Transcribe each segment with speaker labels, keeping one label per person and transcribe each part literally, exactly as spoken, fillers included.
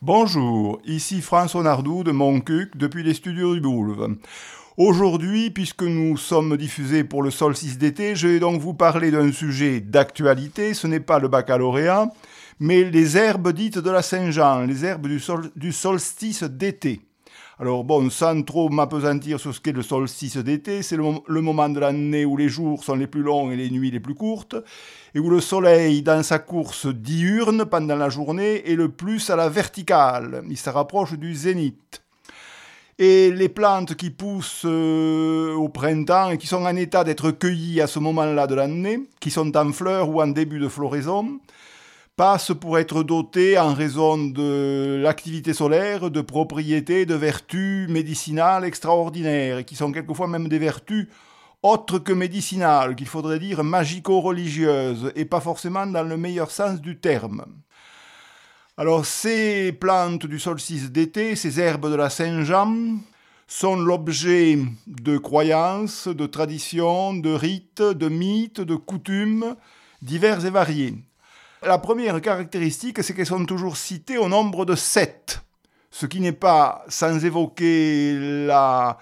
Speaker 1: Bonjour, ici François Nardou de Montcuq depuis les studios du Bouleve. Aujourd'hui, puisque nous sommes diffusés pour le solstice d'été, je vais donc vous parler d'un sujet d'actualité. Ce n'est pas le baccalauréat, mais les herbes dites de la Saint-Jean, les herbes du, sol- du solstice d'été. Alors bon, sans trop m'appesantir sur ce qu'est le solstice d'été, c'est le, le moment de l'année où les jours sont les plus longs et les nuits les plus courtes, et où le soleil, dans sa course diurne pendant la journée, est le plus à la verticale. Il se rapproche du zénith. Et les plantes qui poussent euh, au printemps et qui sont en état d'être cueillies à ce moment-là de l'année, qui sont en fleurs ou en début de floraison, passent pour être dotées, en raison de l'activité solaire, de propriétés, de vertus médicinales extraordinaires, et qui sont quelquefois même des vertus autres que médicinales, qu'il faudrait dire magico-religieuses, et pas forcément dans le meilleur sens du terme. Alors ces plantes du solstice d'été, ces herbes de la Saint-Jean, sont l'objet de croyances, de traditions, de rites, de mythes, de coutumes divers et variés. La première caractéristique, c'est qu'elles sont toujours citées au nombre de sept, ce qui n'est pas sans évoquer la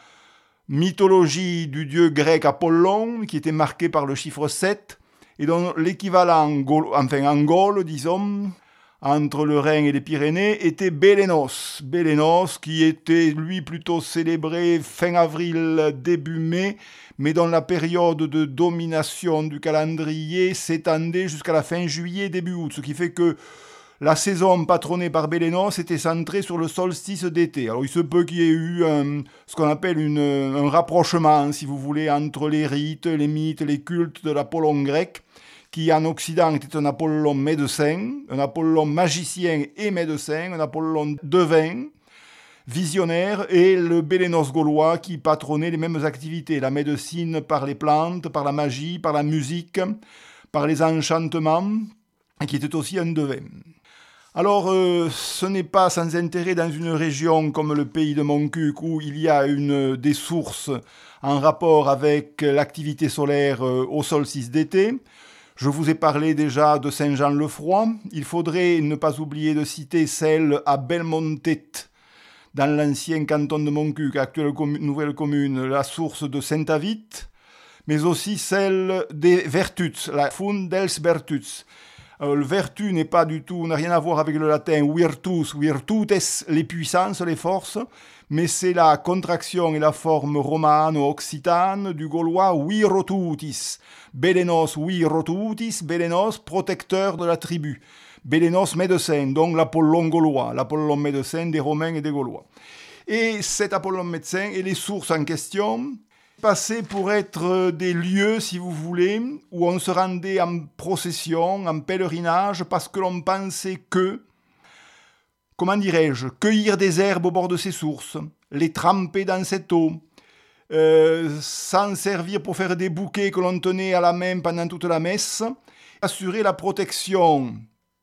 Speaker 1: mythologie du dieu grec Apollon, qui était marquée par le chiffre sept, et dont l'équivalent, enfin en Gaule, disons, entre le Rhin et les Pyrénées, était Bélénos. Bélénos, qui était, lui, plutôt célébré fin avril, début mai, mais dont la période de domination du calendrier s'étendait jusqu'à la fin juillet, début août, ce qui fait que la saison patronnée par Bélénos était centrée sur le solstice d'été. Alors il se peut qu'il y ait eu un, ce qu'on appelle une, un rapprochement, si vous voulez, entre les rites, les mythes, les cultes de l'Apollon grec, qui en Occident était un Apollon médecin, un Apollon magicien et médecin, un Apollon devin, visionnaire, et le Bélénos gaulois qui patronnait les mêmes activités, la médecine par les plantes, par la magie, par la musique, par les enchantements, et qui était aussi un devin. Alors, euh, ce n'est pas sans intérêt dans une région comme le pays de Montcuq, où il y a une, des sources en rapport avec l'activité solaire euh, au solstice d'été. Je vous ai parlé déjà de Saint-Jean-le-Froid. Il faudrait ne pas oublier de citer celle à Belmontet, dans l'ancien canton de Montcuq, actuelle com- nouvelle commune, la source de Saint-Avit, mais aussi celle des Vertuts, la Fund dels Vertuts. Euh, le vertu n'est pas du tout, n'a rien à voir avec le latin virtus, virtutes, les puissances, les forces, mais c'est la contraction et la forme romano-occitane du gaulois virotutis. Bélénos virotutis, Bélénos protecteur de la tribu. Bélénos médecin, donc l'Apollon gaulois, l'Apollon médecin des Romains et des Gaulois. Et cet Apollon médecin et les sources en question passaient pour être des lieux, si vous voulez, où on se rendait en procession, en pèlerinage, parce que l'on pensait que, comment dirais-je, cueillir des herbes au bord de ces sources, les tremper dans cette eau, euh, s'en servir pour faire des bouquets que l'on tenait à la main pendant toute la messe, assurer la protection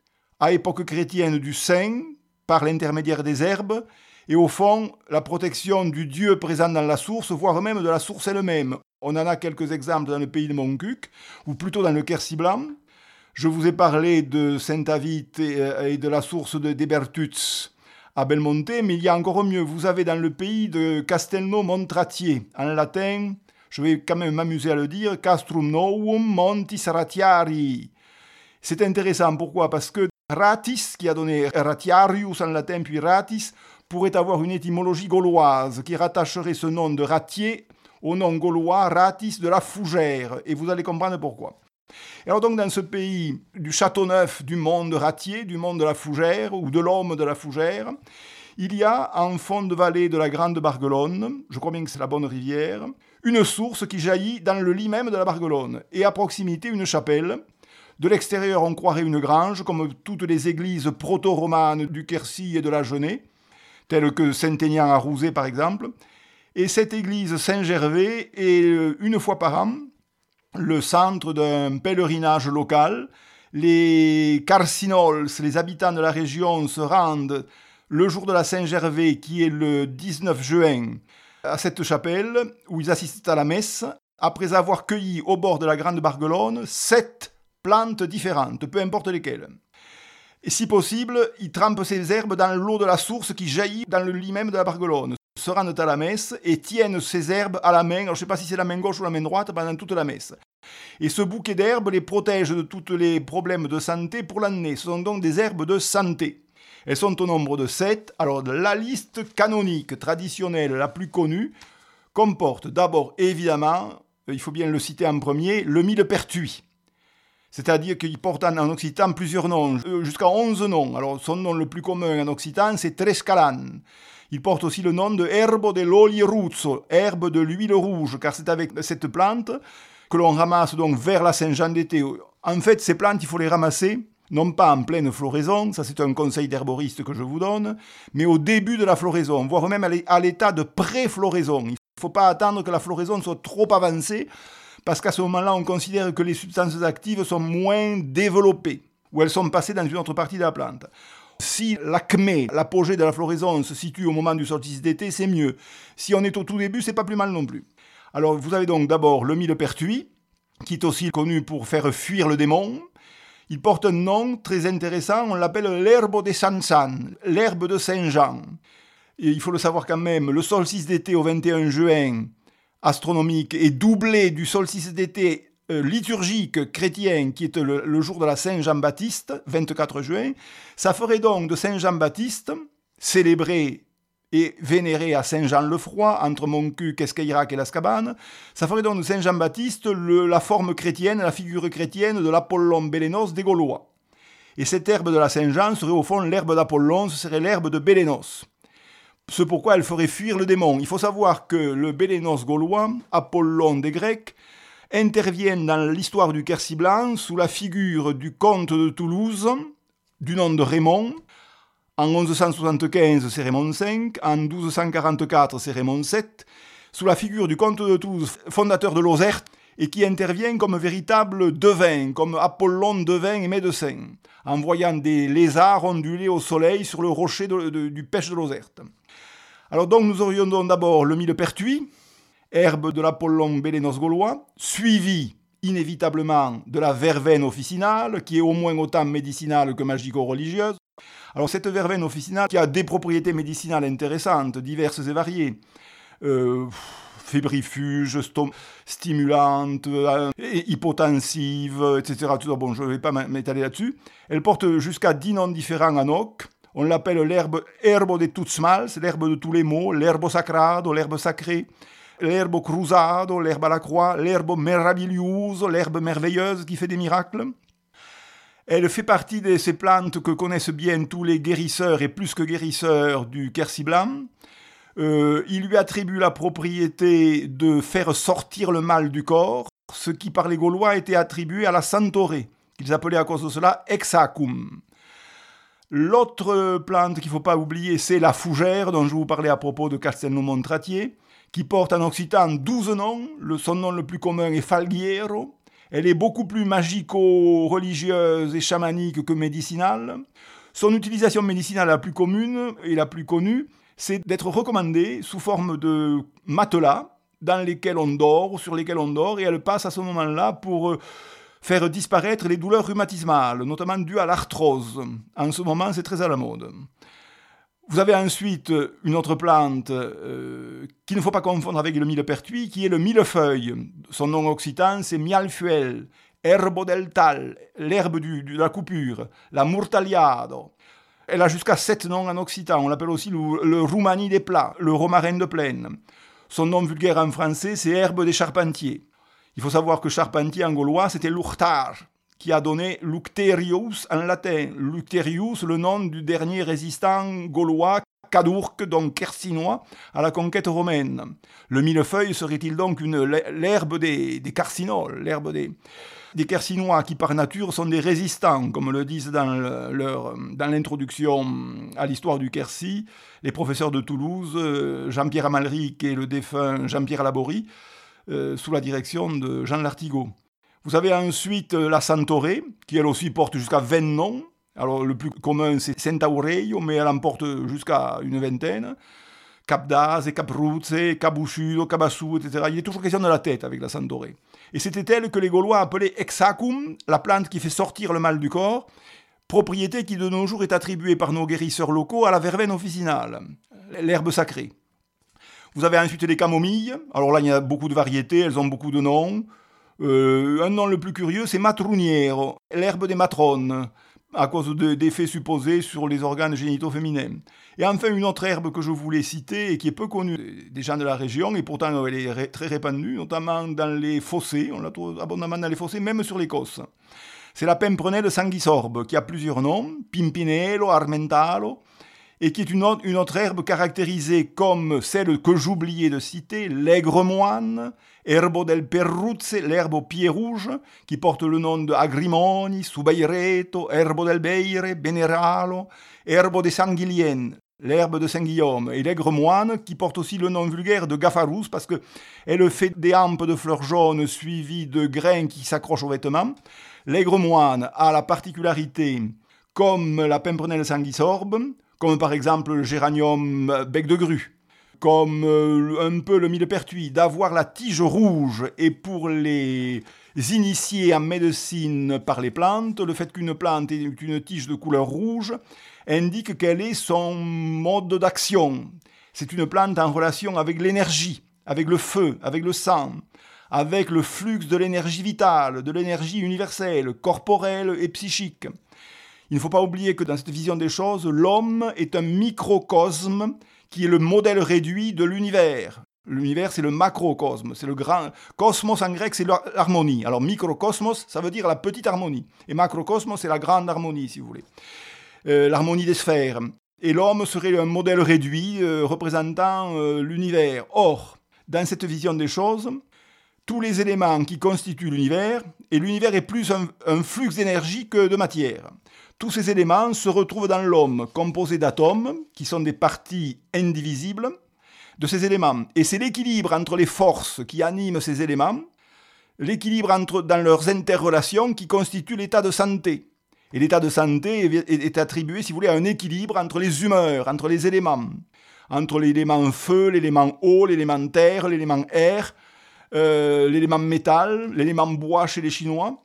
Speaker 1: à époque chrétienne du saint par l'intermédiaire des herbes, et au fond, la protection du Dieu présent dans la source, voire même de la source elle-même. On en a quelques exemples dans le pays de Montcuq, ou plutôt dans le Quercy blanc. Je vous ai parlé de Saint-Avit et de la source de Bertuts à Belmontet, mais il y a encore mieux. Vous avez dans le pays de Castelnau-Montratier, en latin, je vais quand même m'amuser à le dire, Castrum Novum Montis Ratiari. C'est intéressant, pourquoi ? Parce que Ratis, qui a donné Ratiarius en latin, puis Ratis, pourrait avoir une étymologie gauloise qui rattacherait ce nom de ratier au nom gaulois Ratis de la fougère. Et vous allez comprendre pourquoi. Et alors donc dans ce pays du Châteauneuf, du monde ratier, du monde de la fougère ou de l'homme de la fougère, il y a en fond de vallée de la Grande Barguelonne, je crois bien que c'est la bonne rivière, une source qui jaillit dans le lit même de la Barguelonne. Et à proximité une chapelle. De l'extérieur on croirait une grange, comme toutes les églises proto-romanes du Quercy et de la Genée, telle que Saint-Aignan à Rouzé par exemple. Et cette église Saint-Gervais est, une fois par an, le centre d'un pèlerinage local. Les Carcinols, les habitants de la région, se rendent le jour de la Saint-Gervais, qui est le dix-neuf juin, à cette chapelle, où ils assistent à la messe, après avoir cueilli au bord de la Grande Barguelonne sept plantes différentes, peu importe lesquelles. Et si possible, ils trempent ces herbes dans l'eau de la source qui jaillit dans le lit même de la barguelonne. Se rendent à la messe et tiennent ces herbes à la main, alors je ne sais pas si c'est la main gauche ou la main droite, pendant toute la messe. Et ce bouquet d'herbes les protège de tous les problèmes de santé pour l'année. Ce sont donc des herbes de santé. Elles sont au nombre de sept. Alors la liste canonique, traditionnelle, la plus connue, comporte d'abord, évidemment, il faut bien le citer en premier, le millepertuis. C'est-à-dire qu'il porte en occitan plusieurs noms, jusqu'à onze noms. Alors son nom le plus commun en occitan, c'est trescalan. Il porte aussi le nom de herbo dell'olieruzzo, herbe de l'huile rouge, car c'est avec cette plante que l'on ramasse donc vers la Saint-Jean d'été. En fait, ces plantes, il faut les ramasser, non pas en pleine floraison, ça c'est un conseil d'herboriste que je vous donne, mais au début de la floraison, voire même à l'état de pré-floraison. Il ne faut pas attendre que la floraison soit trop avancée, parce qu'à ce moment-là, on considère que les substances actives sont moins développées, ou elles sont passées dans une autre partie de la plante. Si l'acmé, l'apogée de la floraison, se situe au moment du solstice d'été, c'est mieux. Si on est au tout début, c'est pas plus mal non plus. Alors, vous avez donc d'abord le millepertuis, qui est aussi connu pour faire fuir le démon. Il porte un nom très intéressant, on l'appelle l'herbe de San San, l'herbe de Saint-Jean. Et il faut le savoir quand même, le solstice d'été au vingt et un juin, astronomique, est doublé du solstice d'été euh, liturgique chrétien, qui est le, le jour de la Saint-Jean-Baptiste, vingt-quatre juin. Ça ferait donc de Saint-Jean-Baptiste, célébré et vénéré à Saint-Jean-le-Froid, entre Montcuq, Escayrac et Lascabane, ça ferait donc de Saint-Jean-Baptiste le, la forme chrétienne, la figure chrétienne de l'Apollon Bélénos des Gaulois. Et cette herbe de la Saint-Jean serait au fond l'herbe d'Apollon, ce serait l'herbe de Bélénos. C'est pourquoi elle ferait fuir le démon. Il faut savoir que le Bélénos gaulois, Apollon des Grecs, intervient dans l'histoire du Quercy blanc sous la figure du comte de Toulouse, du nom de Raymond. En onze cent soixante-quinze, c'est Raymond cinq. En douze cent quarante-quatre, c'est Raymond sept. Sous la figure du comte de Toulouse, fondateur de Lozère, et qui intervient comme véritable devin, comme Apollon devin et médecin, en voyant des lézards onduler au soleil sur le rocher de, de, du pêche de Lozère. Alors donc nous aurions donc d'abord le millepertuis, herbe de l'Apollon Bélénos gaulois, suivi inévitablement de la verveine officinale, qui est au moins autant médicinale que magico-religieuse. Alors cette verveine officinale qui a des propriétés médicinales intéressantes, diverses et variées, euh, fébrifuge, stom- stimulante, euh, hypotensive, et cetera. Tout ça, bon, je ne vais pas m'étaler là-dessus. Elle porte jusqu'à dix noms différents en oc. On l'appelle l'herbe herbo de tuts mals, c'est l'herbe de tous les maux, l'herbo sacrado, l'herbe sacrée, l'herbo cruzado, l'herbe à la croix, l'herbo meraviglioso, l'herbe merveilleuse qui fait des miracles. Elle fait partie de ces plantes que connaissent bien tous les guérisseurs et plus que guérisseurs du Quercy blanc. Euh, il lui attribue la propriété de faire sortir le mal du corps, ce qui par les Gaulois était attribué à la Santorée, qu'ils appelaient à cause de cela Hexacum. L'autre plante qu'il ne faut pas oublier, c'est la fougère, dont je vous parlais à propos de Castelnau-Montratier, qui porte en occitan douze noms. Le, son nom le plus commun est Falguiero. Elle est beaucoup plus magico-religieuse et chamanique que médicinale. Son utilisation médicinale la plus commune et la plus connue, c'est d'être recommandée sous forme de matelas dans lesquels on dort ou sur lesquels on dort, et elle passe à ce moment-là pour faire disparaître les douleurs rhumatismales, notamment dues à l'arthrose. En ce moment, c'est très à la mode. Vous avez ensuite une autre plante euh, qu'il ne faut pas confondre avec le millepertuis, qui est le millefeuille. Son nom occitan, c'est mialfuel, herbo del tal, l'herbe du, de la coupure, la murtagliado. Elle a jusqu'à sept noms en occitan. On l'appelle aussi le, le roumani des plats, le romarin de plaine. Son nom vulgaire en français, c'est herbe des charpentiers. Il faut savoir que charpentier en gaulois, c'était luctar, qui a donné Lucterius en latin. Lucterius, le nom du dernier résistant gaulois, Cadurque, donc quercinois, à la conquête romaine. Le millefeuille serait-il donc une, l'herbe des, des carcinoles, l'herbe des, des quercinois qui par nature sont des résistants, comme le disent dans, le, leur, dans l'introduction à l'histoire du Quercy, les professeurs de Toulouse, Jean-Pierre Amalric et le défunt Jean-Pierre Laborie, euh, sous la direction de Jean Lartigot. Vous avez ensuite la Santorée, qui elle aussi porte jusqu'à vingt noms. Alors le plus commun c'est Centaureio, mais elle en porte jusqu'à une vingtaine. Capdaz, Capruzze, Cabuchudo, Cabassou, et cetera. Il est toujours question de la tête avec la Santorée. Et c'était elle que les Gaulois appelaient Hexacum, la plante qui fait sortir le mal du corps, propriété qui de nos jours est attribuée par nos guérisseurs locaux à la verveine officinale, l'herbe sacrée. Vous avez ensuite les camomilles. Alors là, il y a beaucoup de variétés, elles ont beaucoup de noms. Euh, un nom le plus curieux, c'est matruniero, l'herbe des matrones, à cause de, d'effets supposés sur les organes génitaux féminins. Et enfin, une autre herbe que je voulais citer et qui est peu connue des gens de la région, et pourtant elle est ré- très répandue, notamment dans les fossés, on la trouve abondamment dans les fossés, même sur l'Écosse. C'est la pimprenelle sanguisorbe, qui a plusieurs noms, pimpinello, armentalo, et qui est une autre, une autre herbe caractérisée comme celle que j'oubliais de citer, l'aigre-moine, Erbo del Perruzze, l'herbe aux pieds rouges, qui porte le nom de Agrimoni, Subaireto, Erbo del Beire, Beneralo, Erbo de Sanguilien, l'herbe de Saint-Guillaume, et l'aigre-moine, qui porte aussi le nom vulgaire de Gafarus, parce qu'elle fait des hampes de fleurs jaunes suivies de grains qui s'accrochent aux vêtements. L'aigre-moine a la particularité, comme la pimprenelle sanguisorbe, comme par exemple le géranium bec de grue, comme euh, un peu le millepertuis, d'avoir la tige rouge, et pour les initiés en médecine par les plantes, le fait qu'une plante ait une tige de couleur rouge indique quel est son mode d'action. C'est une plante en relation avec l'énergie, avec le feu, avec le sang, avec le flux de l'énergie vitale, de l'énergie universelle, corporelle et psychique. Il ne faut pas oublier que dans cette vision des choses, l'homme est un microcosme qui est le modèle réduit de l'univers. L'univers, c'est le macrocosme, c'est le grand... Cosmos, en grec, c'est l'harmonie. Alors, microcosmos, ça veut dire la petite harmonie. Et macrocosmos, c'est la grande harmonie, si vous voulez. Euh, l'harmonie des sphères. Et l'homme serait un modèle réduit euh, représentant euh, l'univers. Or, dans cette vision des choses, tous les éléments qui constituent l'univers, et l'univers est plus un, un flux d'énergie que de matière. Tous ces éléments se retrouvent dans l'homme, composé d'atomes, qui sont des parties indivisibles de ces éléments. Et c'est l'équilibre entre les forces qui animent ces éléments, l'équilibre entre, dans leurs interrelations qui constitue l'état de santé. Et l'état de santé est, est, est attribué, si vous voulez, à un équilibre entre les humeurs, entre les éléments. Entre l'élément feu, l'élément eau, l'élément terre, l'élément air, euh, l'élément métal, l'élément bois chez les Chinois.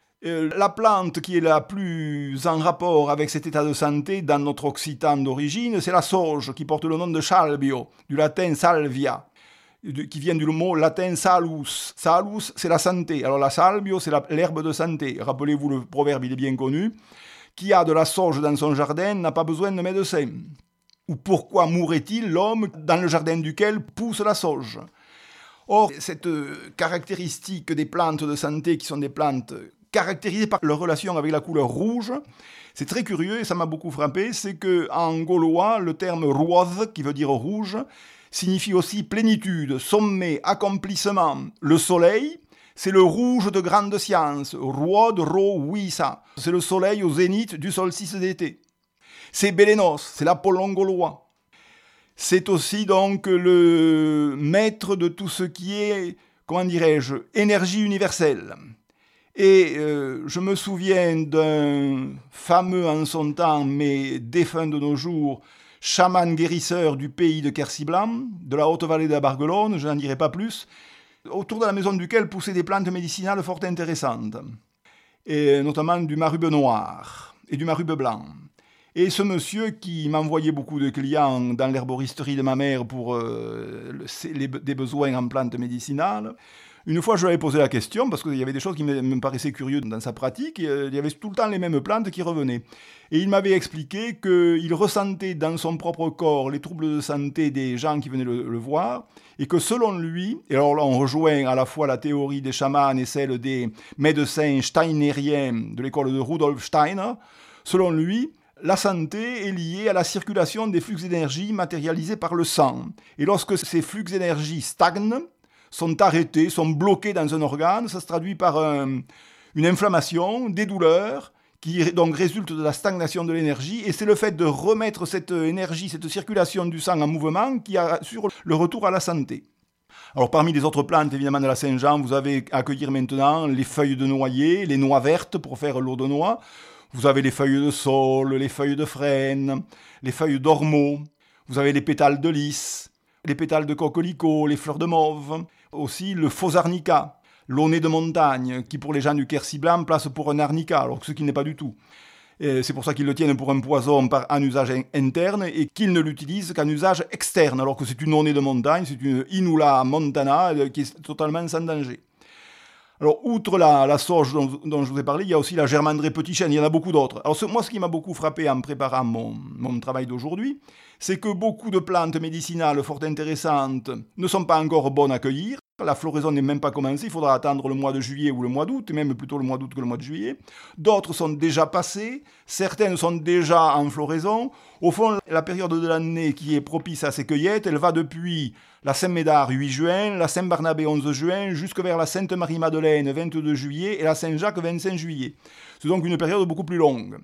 Speaker 1: La plante qui est la plus en rapport avec cet état de santé dans notre occitan d'origine, c'est la sauge, qui porte le nom de salvio, du latin salvia, qui vient du mot latin salus. Salus, c'est la santé. Alors la salvio, c'est la, l'herbe de santé. Rappelez-vous, le proverbe, il est bien connu. Qui a de la sauge dans son jardin n'a pas besoin de médecin. Ou pourquoi mourrait-il l'homme dans le jardin duquel pousse la sauge? Or, cette caractéristique des plantes de santé, qui sont des plantes caractérisées par leur relation avec la couleur rouge, c'est très curieux et ça m'a beaucoup frappé, c'est qu'en gaulois, le terme ruoth, qui veut dire rouge, signifie aussi plénitude, sommet, accomplissement. Le soleil, c'est le rouge de grande science, ruod ro wisa, c'est le soleil au zénith du solstice d'été. C'est Bélénos, c'est l'Apollon gaulois. C'est aussi donc le maître de tout ce qui est, comment dirais-je, énergie universelle. Et euh, je me souviens d'un fameux en son temps, mais défunt de nos jours, chaman guérisseur du pays de Quercy-Blanc, de la haute vallée de la Barguelonne, je n'en dirai pas plus, autour de la maison duquel poussaient des plantes médicinales fort intéressantes, et notamment du marube noir et du marube blanc. Et ce monsieur qui m'envoyait beaucoup de clients dans l'herboristerie de ma mère pour euh, le, les, des besoins en plantes médicinales, une fois je lui avais posé la question, parce qu'il y avait des choses qui me, me paraissaient curieuses dans sa pratique, et, euh, il y avait tout le temps les mêmes plantes qui revenaient. Et il m'avait expliqué qu'il ressentait dans son propre corps les troubles de santé des gens qui venaient le, le voir, et que selon lui, et alors là on rejoint à la fois la théorie des chamans et celle des médecins steinériens de l'école de Rudolf Steiner, selon lui, la santé est liée à la circulation des flux d'énergie matérialisés par le sang. Et lorsque ces flux d'énergie stagnent, sont arrêtés, sont bloqués dans un organe, ça se traduit par un, une inflammation, des douleurs, qui donc résultent de la stagnation de l'énergie, et c'est le fait de remettre cette énergie, cette circulation du sang en mouvement qui assure le retour à la santé. Alors parmi les autres plantes, évidemment, de la Saint-Jean, vous avez à accueillir maintenant les feuilles de noyer, les noix vertes pour faire l'eau de noix, vous avez les feuilles de saule, les feuilles de frêne, les feuilles d'ormeau, vous avez les pétales de lys, les pétales de coquelicot, les fleurs de mauve, aussi le faux arnica, l'aunay de montagne, qui pour les gens du Quercy-Blanc place pour un arnica, alors que ce qui n'est pas du tout. Et c'est pour ça qu'ils le tiennent pour un poison par, en usage interne et qu'ils ne l'utilisent qu'en usage externe, alors que c'est une ornée de montagne, c'est une Inula montana qui est totalement sans danger. Alors, outre la, la sauge dont, dont je vous ai parlé, il y a aussi la germandrée petit chêne, il y en a beaucoup d'autres. Alors, ce, moi, ce qui m'a beaucoup frappé en préparant mon, mon travail d'aujourd'hui, c'est que beaucoup de plantes médicinales fort intéressantes ne sont pas encore bonnes à cueillir. La floraison n'est même pas commencée, il faudra attendre le mois de juillet ou le mois d'août, et même plutôt le mois d'août que le mois de juillet. D'autres sont déjà passées, certaines sont déjà en floraison. Au fond, la période de l'année qui est propice à ces cueillettes, elle va depuis la Saint-Médard huit juin, la Saint-Barnabé onze juin, jusque vers la Sainte-Marie-Madeleine vingt-deux juillet et la Saint-Jacques vingt-cinq juillet. C'est donc une période beaucoup plus longue.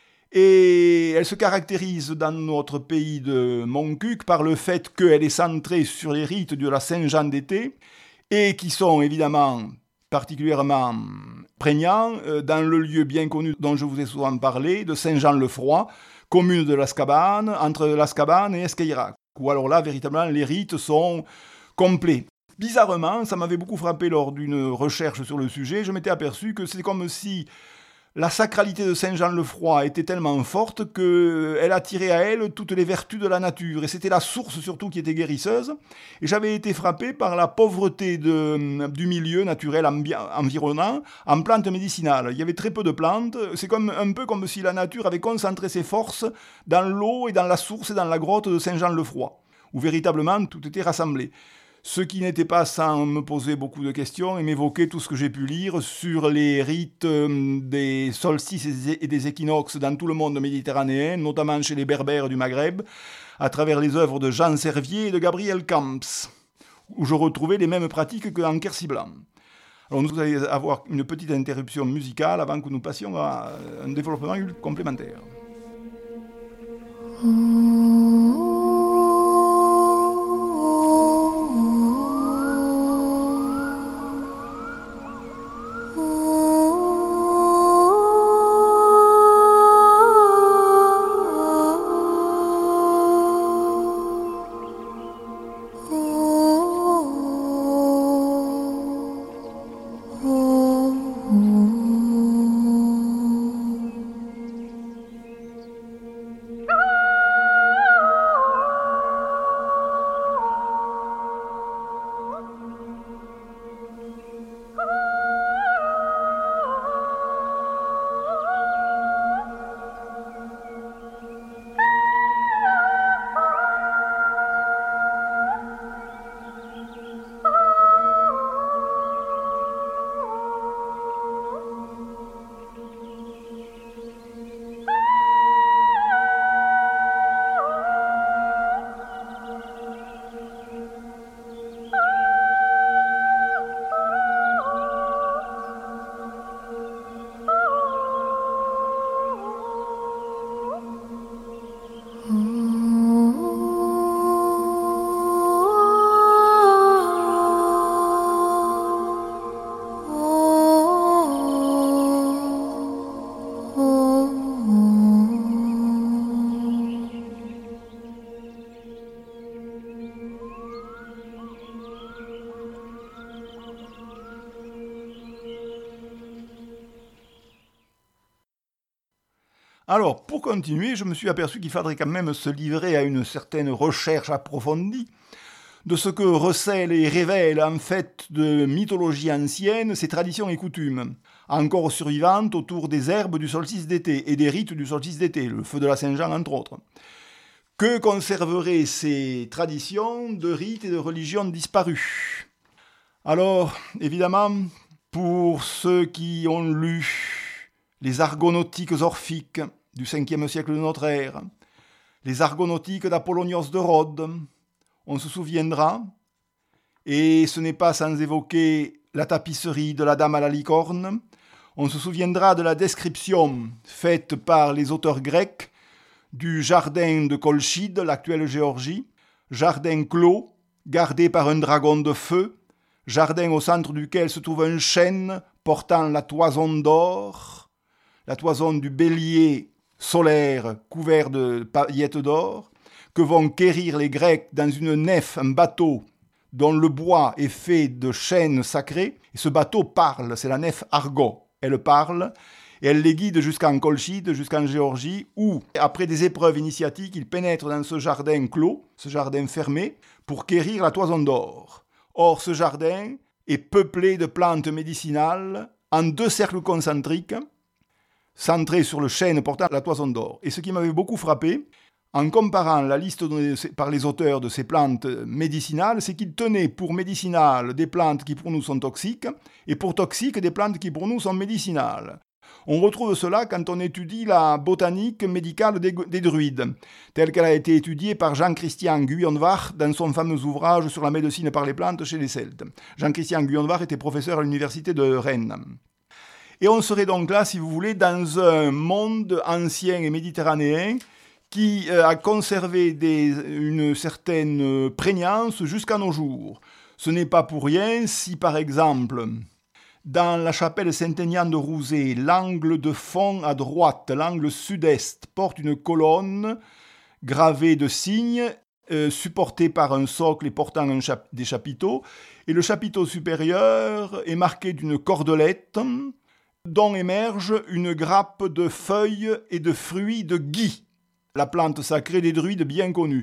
Speaker 1: Et elle se caractérise dans notre pays de Montcuq par le fait qu'elle est centrée sur les rites de la Saint-Jean d'été et qui sont évidemment particulièrement prégnants dans le lieu bien connu dont je vous ai souvent parlé, de Saint-Jean-le-Froid, commune de Lascabane, entre Lascabane et Esqueirac, où alors là, véritablement, les rites sont complets. Bizarrement, ça m'avait beaucoup frappé lors d'une recherche sur le sujet, je m'étais aperçu que c'est comme si la sacralité de Saint-Jean-le-Froid était tellement forte qu'elle attirait à elle toutes les vertus de la nature. Et c'était la source surtout qui était guérisseuse. Et j'avais été frappé par la pauvreté de, du milieu naturel ambi- environnant en plantes médicinales. Il y avait très peu de plantes. C'est comme, un peu comme si la nature avait concentré ses forces dans l'eau et dans la source et dans la grotte de Saint-Jean-le-Froid, où véritablement tout était rassemblé. Ce qui n'était pas sans me poser beaucoup de questions et m'évoquer tout ce que j'ai pu lire sur les rites des solstices et des équinoxes dans tout le monde méditerranéen, notamment chez les Berbères du Maghreb, à travers les œuvres de Jean Servier et de Gabriel Camps, où je retrouvais les mêmes pratiques que dans Quercy-Blanc. Alors nous allons avoir une petite interruption musicale avant que nous passions à un développement complémentaire. Alors, pour continuer, je me suis aperçu qu'il faudrait quand même se livrer à une certaine recherche approfondie de ce que recèlent et révèlent en fait de mythologie ancienne ces traditions et coutumes, encore survivantes autour des herbes du solstice d'été et des rites du solstice d'été, le feu de la Saint-Jean entre autres. Que conserveraient ces traditions de rites et de religions disparues ? Alors, évidemment, pour ceux qui ont lu les argonautiques orphiques du cinquième siècle de notre ère, les argonautiques d'Apollonios de Rhodes, on se souviendra, et ce n'est pas sans évoquer la tapisserie de la Dame à la licorne, on se souviendra de la description faite par les auteurs grecs du jardin de Colchide, l'actuelle Géorgie, jardin clos, gardé par un dragon de feu, jardin au centre duquel se trouve un chêne portant la toison d'or, la toison du bélier solaire couvert de paillettes d'or, que vont quérir les Grecs dans une nef, un bateau, dont le bois est fait de chênes sacrés. Et ce bateau parle, c'est la nef Argo. Elle parle, et elle les guide jusqu'en Colchide, jusqu'en Géorgie, où, après des épreuves initiatiques, ils pénètrent dans ce jardin clos, ce jardin fermé, pour quérir la toison d'or. Or, ce jardin est peuplé de plantes médicinales en deux cercles concentriques, centrés sur le chêne portant la toison d'or. Et ce qui m'avait beaucoup frappé, en comparant la liste donnée par les auteurs de ces plantes médicinales, c'est qu'ils tenaient pour médicinales des plantes qui pour nous sont toxiques, et pour toxiques des plantes qui pour nous sont médicinales. On retrouve cela quand on étudie la botanique médicale des, des druides, telle qu'elle a été étudiée par Jean-Christian Guyonvar dans son fameux ouvrage sur la médecine par les plantes chez les Celtes. Jean-Christian Guyonvar était professeur à l'université de Rennes. Et on serait donc là, si vous voulez, dans un monde ancien et méditerranéen qui a conservé des, une certaine prégnance jusqu'à nos jours. Ce n'est pas pour rien si, par exemple, dans la chapelle Saint-Aignan de Rouzé, l'angle de fond à droite, l'angle sud-est, porte une colonne gravée de signes, euh, supportée par un socle et portant un chap- des chapiteaux, et le chapiteau supérieur est marqué d'une cordelette dont émerge une grappe de feuilles et de fruits de gui, la plante sacrée des druides bien connue.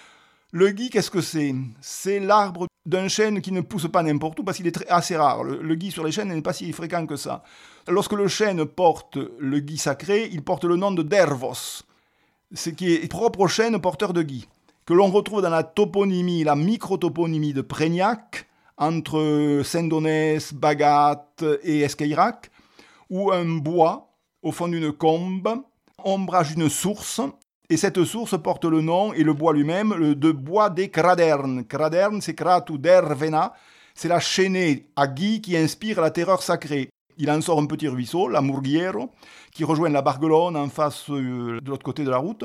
Speaker 1: Le gui, qu'est-ce que c'est? C'est l'arbre d'un chêne qui ne pousse pas n'importe où parce qu'il est très, assez rare. Le, le gui sur les chênes n'est pas si fréquent que ça. Lorsque le chêne porte le gui sacré, il porte le nom de dervos, ce qui est propre au chêne porteur de gui, que l'on retrouve dans la toponymie, la microtoponymie de Prégnac, entre Saint-Donès, Bagat et Esqueirac, où un bois, au fond d'une combe, ombrage une source, et cette source porte le nom, et le bois lui-même, de bois des Cradernes. Craderne, c'est Cratu dervena, c'est la chaînée à gui qui inspire la terreur sacrée. Il en sort un petit ruisseau, la Murghiero, qui rejoint la Barguelonne en face euh, de l'autre côté de la route.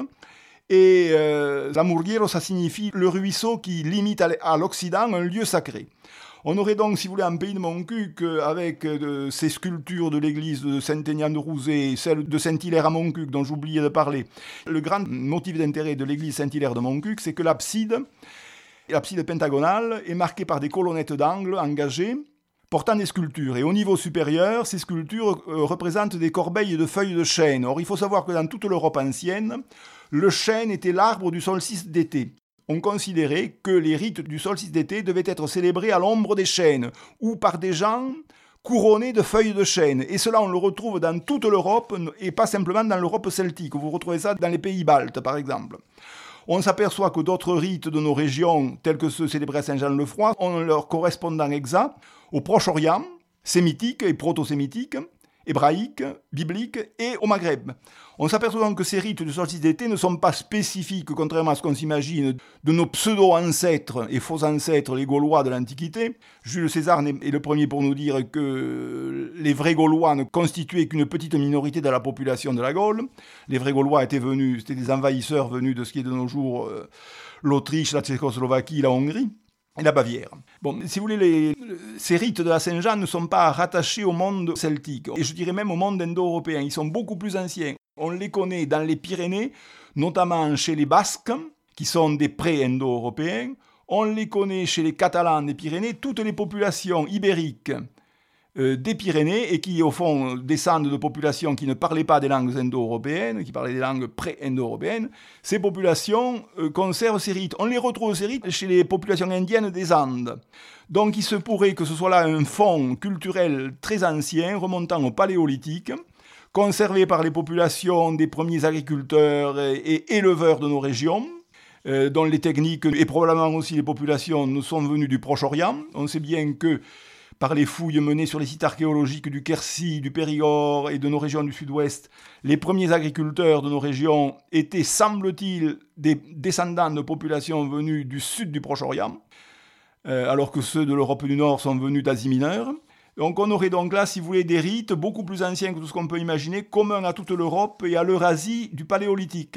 Speaker 1: Et euh, la Murghiero, ça signifie le ruisseau qui limite à l'Occident un lieu sacré. On aurait donc, si vous voulez, un pays de Montcuq avec euh, ces sculptures de l'église de Saint-Aignan de Rouzé, celle de Saint-Hilaire à Montcuq, dont j'oubliais de parler. Le grand motif d'intérêt de l'église Saint-Hilaire de Montcuq, c'est que l'abside, l'abside pentagonale, est marquée par des colonnettes d'angle engagées, portant des sculptures. Et au niveau supérieur, ces sculptures euh, représentent des corbeilles de feuilles de chêne. Or, il faut savoir que dans toute l'Europe ancienne, le chêne était l'arbre du solstice d'été. On considérait que les rites du solstice d'été devaient être célébrés à l'ombre des chênes, ou par des gens couronnés de feuilles de chêne. Et cela, on le retrouve dans toute l'Europe, et pas simplement dans l'Europe celtique. Vous retrouvez ça dans les pays baltes, par exemple. On s'aperçoit que d'autres rites de nos régions, tels que ceux célébrés à Saint-Jean-le-Froid, ont leur correspondant exact au Proche-Orient, sémitique et proto-sémitique, hébraïque, biblique et au Maghreb. On s'aperçoit donc que ces rites du solstice d'été ne sont pas spécifiques, contrairement à ce qu'on s'imagine, de nos pseudo-ancêtres et faux ancêtres, les Gaulois de l'Antiquité. Jules César est le premier pour nous dire que les vrais Gaulois ne constituaient qu'une petite minorité de la population de la Gaule. Les vrais Gaulois étaient venus, c'était des envahisseurs venus de ce qui est de nos jours euh, l'Autriche, la Tchécoslovaquie, la Hongrie. Et la Bavière. Bon, si vous voulez, les, ces rites de la Saint-Jean ne sont pas rattachés au monde celtique, et je dirais même au monde indo-européen. Ils sont beaucoup plus anciens. On les connaît dans les Pyrénées, notamment chez les Basques, qui sont des pré-indo-européens. On les connaît chez les Catalans des Pyrénées, toutes les populations ibériques euh, des Pyrénées, et qui, au fond, descendent de populations qui ne parlaient pas des langues indo-européennes, qui parlaient des langues pré-indo-européennes. Ces populations euh, conservent ces rites. On les retrouve, ces rites, chez les populations indiennes des Andes. Donc, il se pourrait que ce soit là un fond culturel très ancien, remontant au Paléolithique, conservé par les populations des premiers agriculteurs et, et éleveurs de nos régions, euh, dont les techniques et probablement aussi les populations nous sont venues du Proche-Orient. On sait bien que par les fouilles menées sur les sites archéologiques du Quercy, du Périgord et de nos régions du Sud-Ouest, les premiers agriculteurs de nos régions étaient, semble-t-il, des descendants de populations venues du sud du Proche-Orient, euh, alors que ceux de l'Europe du Nord sont venus d'Asie mineure. Donc on aurait donc là, si vous voulez, des rites beaucoup plus anciens que tout ce qu'on peut imaginer, communs à toute l'Europe et à l'Eurasie du Paléolithique.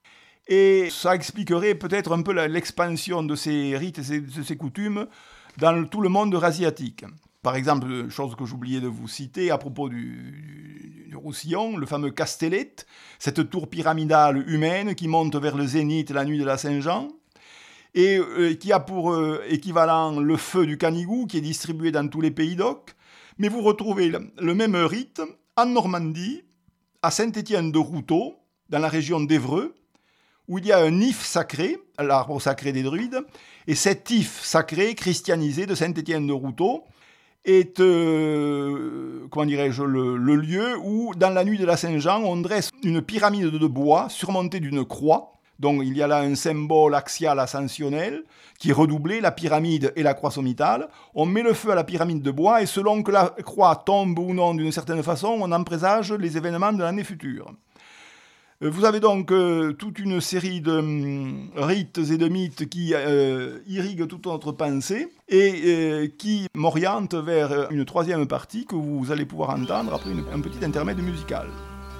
Speaker 1: Et ça expliquerait peut-être un peu l'expansion de ces rites et de ces coutumes dans tout le monde eurasiatique. Par exemple, chose que j'oubliais de vous citer à propos du, du, du Roussillon, le fameux Castellet, cette tour pyramidale humaine qui monte vers le zénith la nuit de la Saint-Jean, et euh, qui a pour euh, équivalent le feu du Canigou, qui est distribué dans tous les pays d'Oc. Mais vous retrouvez le, le même rite en Normandie, à Saint-Étienne-de-Routot, dans la région d'Évreux, où il y a un if sacré, l'arbre sacré des druides, et cet if sacré, christianisé de Saint-Étienne-de-Routot, est, euh, comment dirais-je, le, le lieu où, dans la nuit de la Saint-Jean, on dresse une pyramide de bois surmontée d'une croix. Donc il y a là un symbole axial ascensionnel qui est redoublé, la pyramide et la croix sommitale. On met le feu à la pyramide de bois et selon que la croix tombe ou non d'une certaine façon, on en présage les événements de l'année future. Vous avez donc euh, toute une série de hum, rites et de mythes qui euh, irriguent toute notre pensée et euh, qui m'orientent vers une troisième partie que vous allez pouvoir entendre après une, un petit intermède musical.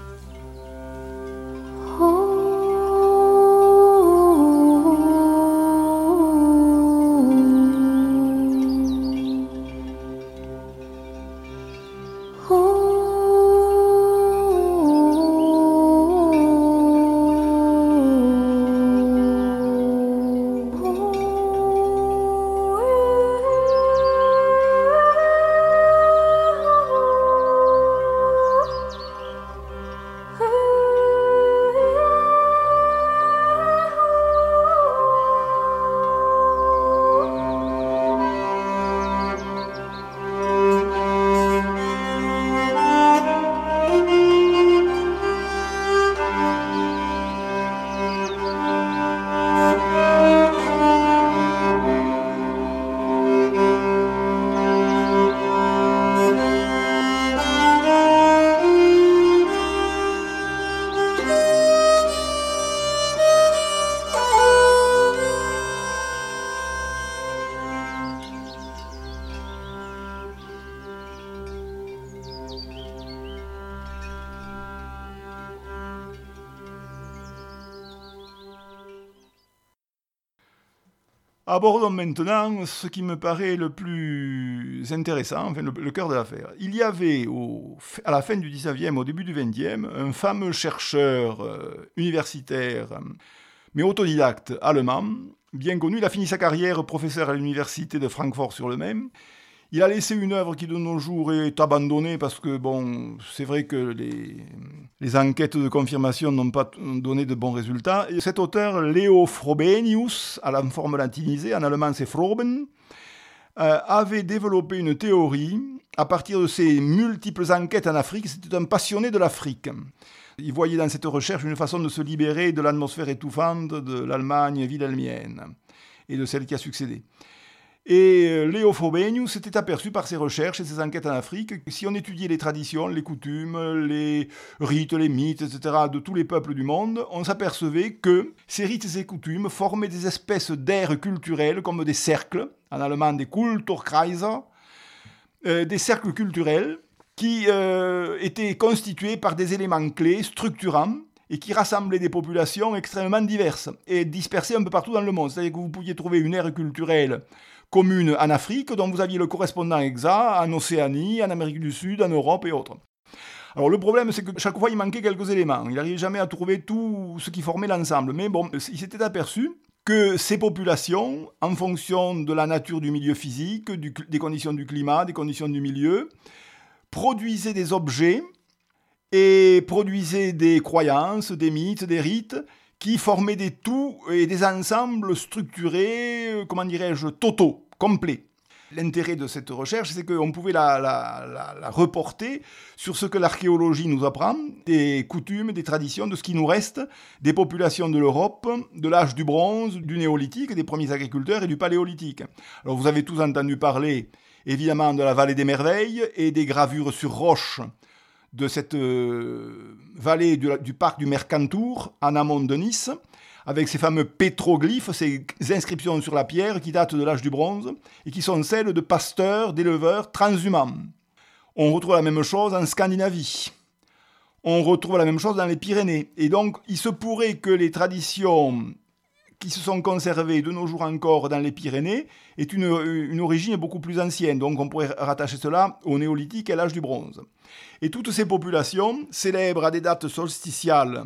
Speaker 1: Abordons maintenant ce qui me paraît le plus intéressant, enfin le, le cœur de l'affaire. Il y avait, au, à la fin du dix-neuvième, au début du vingtième, un fameux chercheur euh, universitaire, mais autodidacte allemand, bien connu. Il a fini sa carrière professeur à l'université de Francfort-sur-le-Main. Il a laissé une œuvre qui de nos jours est abandonnée parce que, bon, c'est vrai que les, les enquêtes de confirmation n'ont pas donné de bons résultats. Et cet auteur, Leo Frobenius, à la forme latinisée, en allemand c'est Froben, euh, avait développé une théorie à partir de ses multiples enquêtes en Afrique. C'était un passionné de l'Afrique. Il voyait dans cette recherche une façon de se libérer de l'atmosphère étouffante de l'Allemagne wilhelmienne et de celle qui a succédé. Et Leo Frobenius s'était aperçu par ses recherches et ses enquêtes en Afrique que si on étudiait les traditions, les coutumes, les rites, les mythes, et cetera de tous les peuples du monde, on s'apercevait que ces rites et ces coutumes formaient des espèces d'aires culturelles comme des cercles, en allemand des Kulturkreise, euh, des cercles culturels qui euh, étaient constitués par des éléments clés, structurants, et qui rassemblaient des populations extrêmement diverses et dispersées un peu partout dans le monde. C'est-à-dire que vous pouviez trouver une aire culturelle commune en Afrique, dont vous aviez le correspondant exact en Océanie, en Amérique du Sud, en Europe et autres. Alors le problème, c'est que chaque fois, il manquait quelques éléments. Il n'arrivait jamais à trouver tout ce qui formait l'ensemble. Mais bon, il s'était aperçu que ces populations, en fonction de la nature du milieu physique, du, des conditions du climat, des conditions du milieu, produisaient des objets et produisaient des croyances, des mythes, des rites, qui formaient des tout et des ensembles structurés, comment dirais-je, totaux, complets. L'intérêt de cette recherche, c'est qu'on pouvait la, la, la, la reporter sur ce que l'archéologie nous apprend, des coutumes, des traditions, de ce qui nous reste, des populations de l'Europe, de l'âge du bronze, du néolithique, des premiers agriculteurs et du paléolithique. Alors vous avez tous entendu parler, évidemment, de la vallée des merveilles et des gravures sur roche, de cette euh, vallée du, du parc du Mercantour, en amont de Nice, avec ces fameux pétroglyphes, ces inscriptions sur la pierre qui datent de l'âge du bronze, et qui sont celles de pasteurs, d'éleveurs transhumants. On retrouve la même chose en Scandinavie. On retrouve la même chose dans les Pyrénées. Et donc, il se pourrait que les traditions qui se sont conservées de nos jours encore dans les Pyrénées aient une, une origine beaucoup plus ancienne. Donc, on pourrait rattacher cela au néolithique et à l'âge du bronze. Et toutes ces populations célèbrent à des dates solsticiales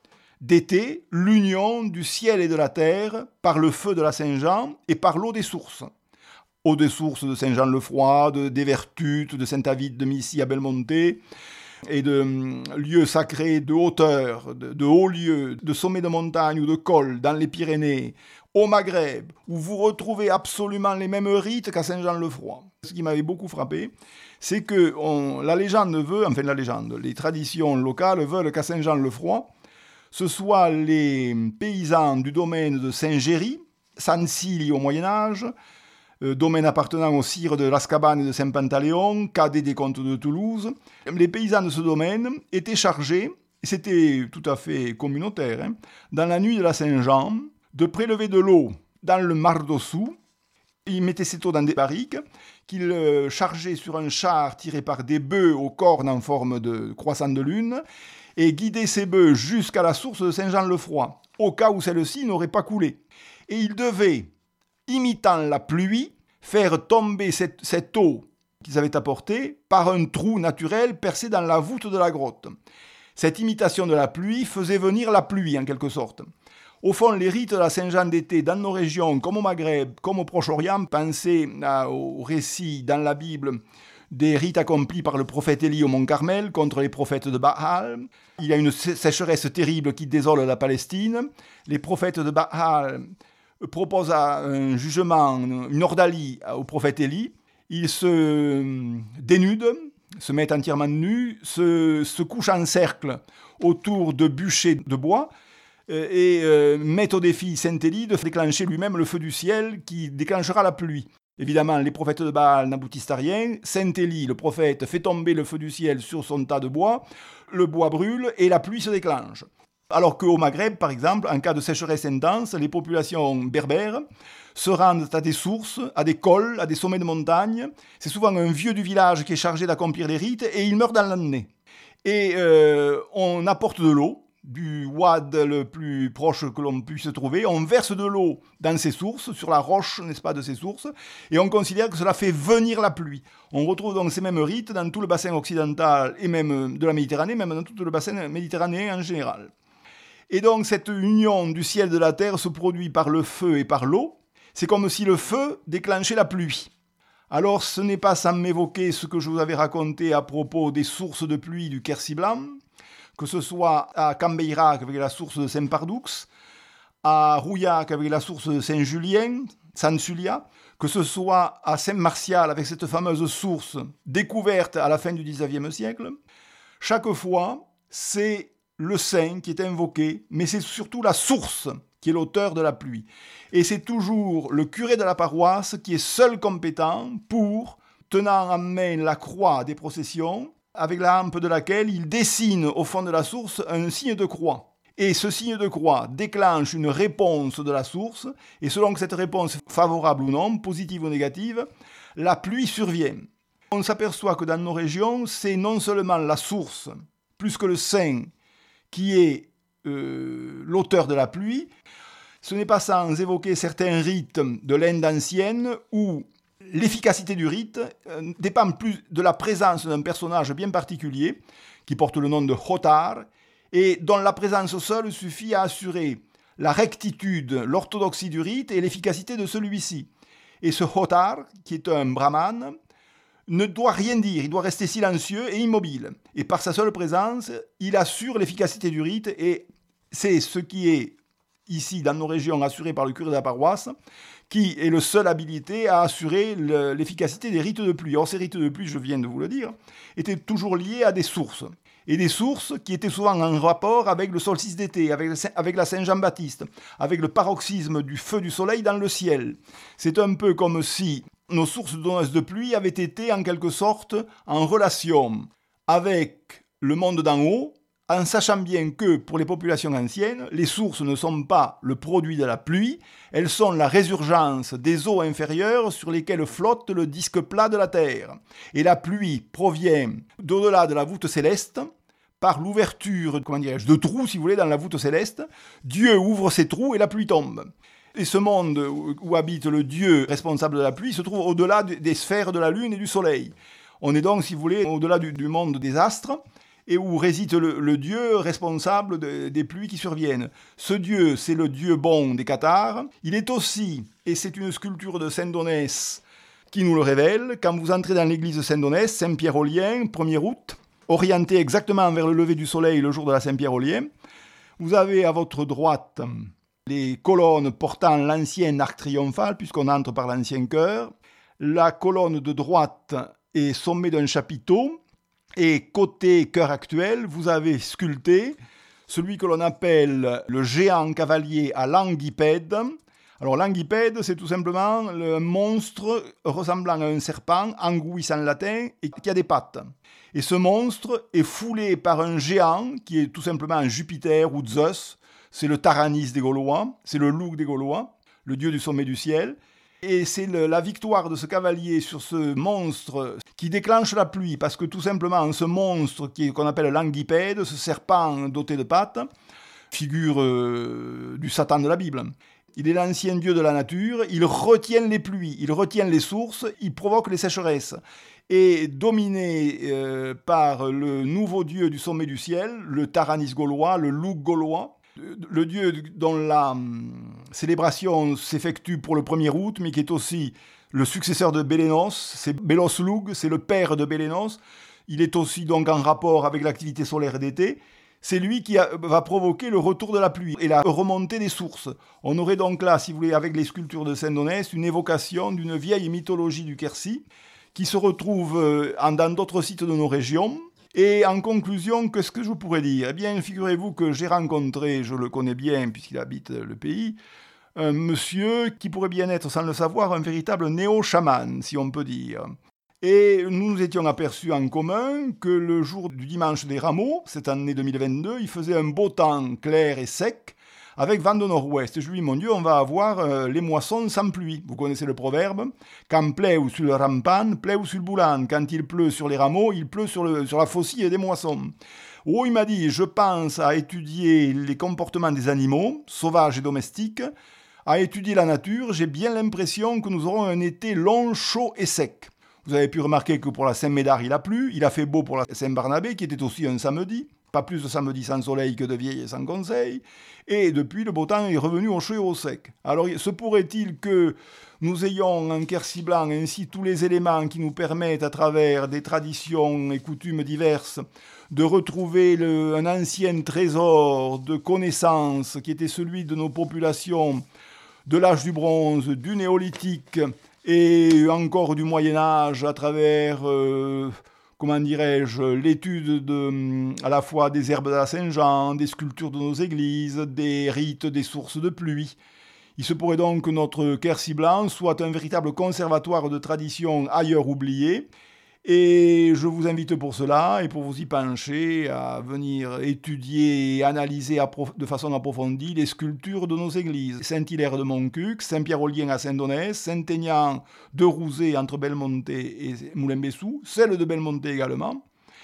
Speaker 1: d'été l'union du ciel et de la terre par le feu de la Saint-Jean et par l'eau des sources. Eau des sources de Saint-Jean-le-Froid, de, des Vertus, de Saint-Avit de Missy à Belmonte, et de hum, lieux sacrés de hauteur, de, de hauts lieux, de sommets de montagne ou de cols dans les Pyrénées, au Maghreb, où vous retrouvez absolument les mêmes rites qu'à Saint-Jean-le-Froid. Ce qui m'avait beaucoup frappé, c'est que on, la légende veut, enfin la légende, les traditions locales veulent qu'à Saint-Jean-le-Froid, ce soit les paysans du domaine de Saint-Géry, Sansili au Moyen-Âge, euh, domaine appartenant aux sires de Lascabane et de Saint-Pantaléon, cadet des comtes de Toulouse. Les paysans de ce domaine étaient chargés, et c'était tout à fait communautaire, hein, dans la nuit de la Saint-Jean, de prélever de l'eau dans le Mardossou. Ils mettaient cette eau dans des barriques qu'ils euh, chargeaient sur un char tiré par des bœufs aux cornes en forme de croissant de lune et guidaient ces bœufs jusqu'à la source de Saint-Jean-le-Froid, au cas où celle-ci n'aurait pas coulé. Et ils devaient, imitant la pluie, faire tomber cette, cette eau qu'ils avaient apportée par un trou naturel percé dans la voûte de la grotte. Cette imitation de la pluie faisait venir la pluie, en quelque sorte. Au fond, les rites de la Saint-Jean d'été dans nos régions, comme au Maghreb, comme au Proche-Orient, pensez aux récits dans la Bible des rites accomplis par le prophète Élie au Mont Carmel contre les prophètes de Baal. Il y a une sécheresse terrible qui désole la Palestine. Les prophètes de Baal proposent un jugement, une ordalie au prophète Élie. Ils se dénudent, se mettent entièrement nus, se, se couchent en cercle autour de bûchers de bois et euh, mettent au défi Saint-Élie de déclencher lui-même le feu du ciel qui déclenchera la pluie. Évidemment, les prophètes de Baal n'aboutissent à rien. Saint-Élie, le prophète, fait tomber le feu du ciel sur son tas de bois, le bois brûle et la pluie se déclenche. Alors qu'au Maghreb, par exemple, en cas de sécheresse intense, les populations berbères se rendent à des sources, à des cols, à des sommets de montagne. C'est souvent un vieux du village qui est chargé d'accomplir les rites et il meurt dans l'année. Et euh, on apporte de l'eau, du wad le plus proche que l'on puisse trouver, on verse de l'eau dans ces sources, sur la roche, n'est-ce pas, de ces sources, et on considère que cela fait venir la pluie. On retrouve donc ces mêmes rites dans tout le bassin occidental et même de la Méditerranée, même dans tout le bassin méditerranéen en général. Et donc cette union du ciel et de la terre se produit par le feu et par l'eau. C'est comme si le feu déclenchait la pluie. Alors ce n'est pas sans m'évoquer ce que je vous avais raconté à propos des sources de pluie du Quercy blanc, que ce soit à Cambeyrac avec la source de Saint-Pardoux, à Rouillac avec la source de Saint-Julien, Saint-Sulia, que ce soit à Saint-Martial avec cette fameuse source découverte à la fin du dix-neuvième siècle. Chaque fois, c'est le saint qui est invoqué, mais c'est surtout la source qui est l'auteur de la pluie. Et c'est toujours le curé de la paroisse qui est seul compétent pour, tenant en main la croix des processions, avec la hampe de laquelle il dessine au fond de la source un signe de croix. Et ce signe de croix déclenche une réponse de la source, et selon que cette réponse est favorable ou non, positive ou négative, la pluie survient. On s'aperçoit que dans nos régions, c'est non seulement la source, plus que le saint, qui est euh, l'auteur de la pluie. Ce n'est pas sans évoquer certains rites de l'Inde ancienne où l'efficacité du rite euh, dépend plus de la présence d'un personnage bien particulier qui porte le nom de Hotar et dont la présence seule suffit à assurer la rectitude, l'orthodoxie du rite et l'efficacité de celui-ci. Et ce Hotar, qui est un brahman, ne doit rien dire, il doit rester silencieux et immobile. Et par sa seule présence, il assure l'efficacité du rite et c'est ce qui est ici dans nos régions assuré par le curé de la paroisse, qui est le seul habilité à assurer le, l'efficacité des rites de pluie. Or, ces rites de pluie, je viens de vous le dire, étaient toujours liés à des sources. Et des sources qui étaient souvent en rapport avec le solstice d'été, avec, avec la Saint-Jean-Baptiste, avec le paroxysme du feu du soleil dans le ciel. C'est un peu comme si nos sources donneuses de pluie avaient été en quelque sorte en relation avec le monde d'en haut, en sachant bien que, pour les populations anciennes, les sources ne sont pas le produit de la pluie, elles sont la résurgence des eaux inférieures sur lesquelles flotte le disque plat de la Terre. Et la pluie provient d'au-delà de la voûte céleste, par l'ouverture, comment dirais-je, de trous, si vous voulez, dans la voûte céleste. Dieu ouvre ses trous et la pluie tombe. Et ce monde où habite le Dieu responsable de la pluie se trouve au-delà des sphères de la Lune et du Soleil. On est donc, si vous voulez, au-delà du, du monde des astres, et où réside le, le Dieu responsable de, des pluies qui surviennent. Ce Dieu, c'est le Dieu bon des Cathares. Il est aussi, et c'est une sculpture de Saint-Donès qui nous le révèle, quand vous entrez dans l'église de Saint-Donès, Saint-Pierre-aux-Liens, premier août, orienté exactement vers le lever du soleil le jour de la Saint-Pierre aux Liens. Vous avez à votre droite les colonnes portant l'ancien arc triomphal, puisqu'on entre par l'ancien chœur. La colonne de droite est sommée d'un chapiteau. Et côté chœur actuel, vous avez sculpté celui que l'on appelle le géant cavalier à languipède. Alors languipède, c'est tout simplement le monstre ressemblant à un serpent, anguis en latin, et qui a des pattes. Et ce monstre est foulé par un géant qui est tout simplement Jupiter ou Zeus. C'est le Taranis des Gaulois, c'est le loup des Gaulois, le dieu du sommet du ciel. Et c'est le, la victoire de ce cavalier sur ce monstre qui déclenche la pluie, parce que tout simplement ce monstre qui est, qu'on appelle languipède, ce serpent doté de pattes, figure euh, du Satan de la Bible. Il est l'ancien dieu de la nature, il retient les pluies, il retient les sources, il provoque les sécheresses. Et dominé euh, par le nouveau dieu du sommet du ciel, le Taranis gaulois, le loup gaulois, le dieu dont la hum, célébration s'effectue pour le premier août, mais qui est aussi le successeur de Bélénos, c'est Bélos Loug, c'est le père de Bélénos. Il est aussi donc en rapport avec l'activité solaire d'été. C'est lui qui a, va provoquer le retour de la pluie et la remontée des sources. On aurait donc là, si vous voulez, avec les sculptures de Saint-Donès, une évocation d'une vieille mythologie du Quercy qui se retrouve euh, dans d'autres sites de nos régions. Et en conclusion, qu'est-ce que je pourrais dire ? Eh bien, figurez-vous que j'ai rencontré, je le connais bien puisqu'il habite le pays, un monsieur qui pourrait bien être, sans le savoir, un véritable néo-chaman, si on peut dire. Et nous nous étions aperçus en commun que le jour du dimanche des Rameaux, cette année deux mille vingt-deux, il faisait un beau temps clair et sec, avec vent de nord-ouest. Et je lui dis, mon Dieu, on va avoir euh, les moissons sans pluie. Vous connaissez le proverbe ? Quand pleu sur le rampan, pleu sur le boulan. Quand il pleut sur les rameaux, il pleut sur, le, sur la faucille des moissons. Oh, il m'a dit, je pense à étudier les comportements des animaux, sauvages et domestiques, à étudier la nature. J'ai bien l'impression que nous aurons un été long, chaud et sec. Vous avez pu remarquer que pour la Saint-Médard, il a plu. Il a fait beau pour la Saint-Barnabé, qui était aussi un samedi. Pas plus de samedi sans soleil que de vieilles sans conseil. Et depuis, le beau temps est revenu au chaud et au sec. Alors, se pourrait-il que nous ayons en Quercy blanc ainsi tous les éléments qui nous permettent, à travers des traditions et coutumes diverses, de retrouver le, un ancien trésor de connaissances qui était celui de nos populations de l'âge du bronze, du néolithique et encore du Moyen-Âge à travers... Euh, comment dirais-je, l'étude de, à la fois des herbes de la Saint-Jean, des sculptures de nos églises, des rites, des sources de pluie. Il se pourrait donc que notre Quercy blanc soit un véritable conservatoire de traditions ailleurs oubliées. Et je vous invite pour cela, et pour vous y pencher, à venir étudier et analyser de façon approfondie les sculptures de nos églises. Saint-Hilaire de Montcuq, Saint-Pierre-aux-Liens à Saint-Donès, Saint-Aignan de Rouzé entre Belmonte et Moulin-Bessou, celle de Belmonte également.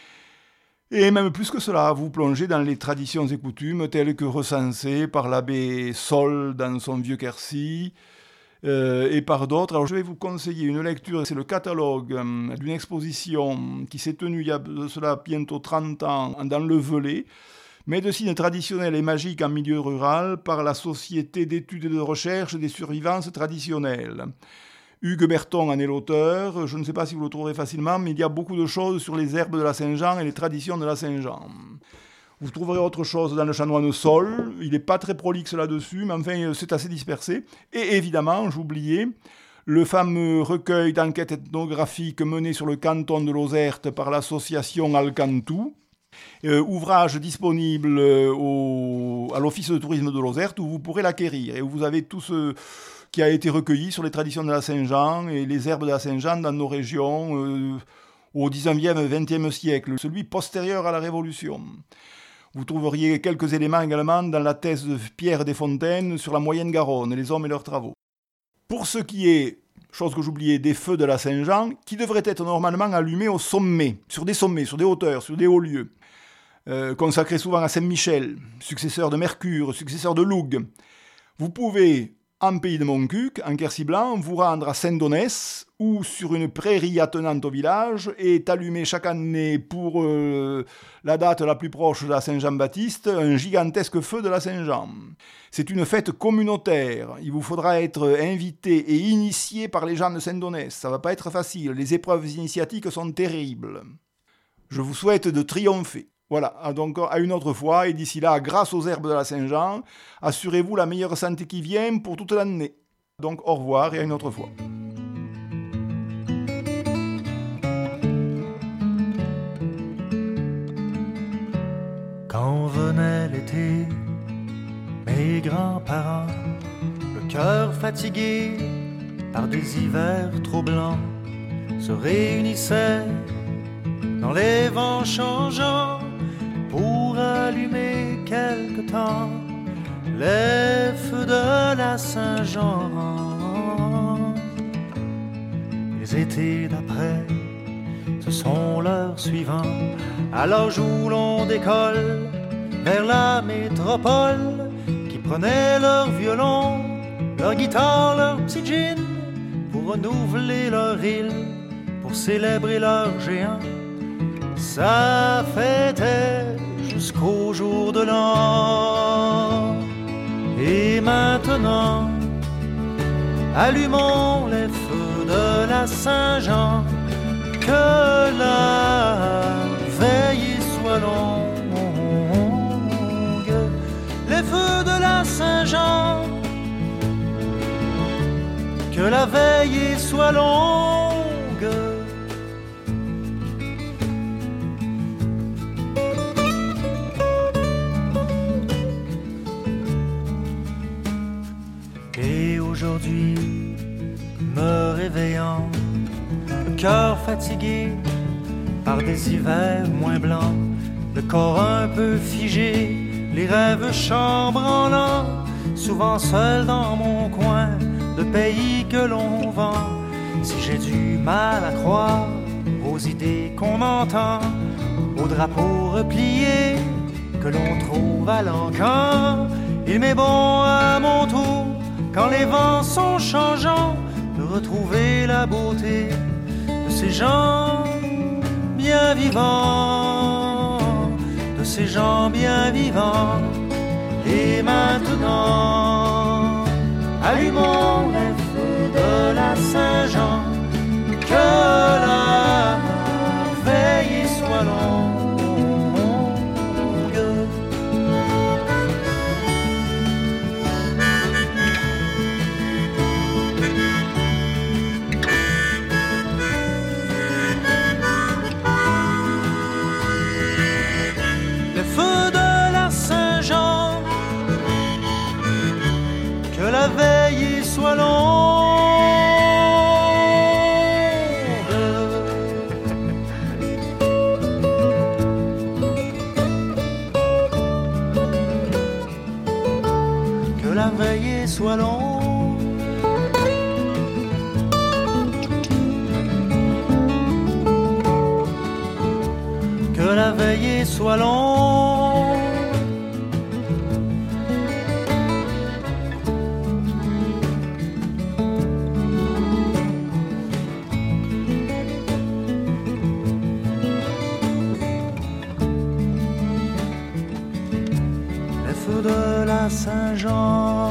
Speaker 1: Et même plus que cela, vous plongez dans les traditions et coutumes telles que recensées par l'abbé Sol dans son vieux Quercy, Euh, et par d'autres. Alors je vais vous conseiller une lecture, c'est le catalogue euh, d'une exposition qui s'est tenue il y a de cela bientôt trente ans dans le Velay, médecine traditionnelle et magique en milieu rural par la Société d'études et de recherche des survivances traditionnelles. Hugues Berton en est l'auteur, je ne sais pas si vous le trouverez facilement, mais il y a beaucoup de choses sur les herbes de la Saint-Jean et les traditions de la Saint-Jean. Vous trouverez autre chose dans le chanoine Sol, il n'est pas très prolixe là-dessus, mais enfin c'est assez dispersé. Et évidemment, j'oubliais, le fameux recueil d'enquêtes ethnographiques mené sur le canton de Lozerte par l'association Alcantou, euh, ouvrage disponible au, à l'Office de tourisme de Lozerte où vous pourrez l'acquérir et où vous avez tout ce qui a été recueilli sur les traditions de la Saint-Jean et les herbes de la Saint-Jean dans nos régions euh, au dix-neuvième et vingtième siècle, celui postérieur à la Révolution. Vous trouveriez quelques éléments également dans la thèse de Pierre Desfontaines sur la Moyenne-Garonne, les hommes et leurs travaux. Pour ce qui est, chose que j'oubliais, des feux de la Saint-Jean, qui devraient être normalement allumés au sommet, sur des sommets, sur des hauteurs, sur des hauts lieux, euh, consacrés souvent à Saint-Michel, successeur de Mercure, successeur de Loug. Vous pouvez, en pays de Montcuq, en Quercy blanc, vous rendre à Saint-Donès, ou sur une prairie attenante au village, est allumé chaque année pour euh, la date la plus proche de la Saint-Jean-Baptiste, un gigantesque feu de la Saint-Jean. C'est une fête communautaire. Il vous faudra être invité et initié par les gens de Saint-Donès. Ça va pas être facile. Les épreuves initiatiques sont terribles. Je vous souhaite de triompher. Voilà, donc à une autre fois, et d'ici là, grâce aux herbes de la Saint-Jean, assurez-vous la meilleure santé qui vient pour toute l'année. Donc au revoir et à une autre fois.
Speaker 2: Quand venait l'été, mes grands-parents, le cœur fatigué par des hivers trop blancs, se réunissaient dans les vents changeants pour allumer quelque temps les feux de la Saint-Jean. Les étés d'après, ce sont leurs suivants, à l'âge où l'on décolle vers la métropole, qui prenaient leur violon, leur guitare, leur petit gin, pour renouveler leur île, pour célébrer leur géant. Ça fêtait jusqu'au jour de l'an. Et maintenant, allumons les feux de la Saint-Jean, que la veille soit longue. Les feux de la Saint-Jean, que la veille soit longue. Et aujourd'hui, me réveillant, le cœur fatigué par des hivers moins blancs, le corps un peu figé, les rêves chambranlants, souvent seul dans mon coin de pays que l'on vend. Si j'ai du mal à croire aux idées qu'on entend, aux drapeaux repliés que l'on trouve à l'encan, il m'est bon à mon tour, quand les vents sont changeants, de retrouver la beauté de ces gens bien vivants, de ces gens bien vivants. Et maintenant, allumons les feux de la Saint-Jean, que la veille soit longue. Les feux de la Saint-Jean, que la veille soit longue. Que la veille soit longue. Que la veille soit longue. Les feux de la Saint-Jean.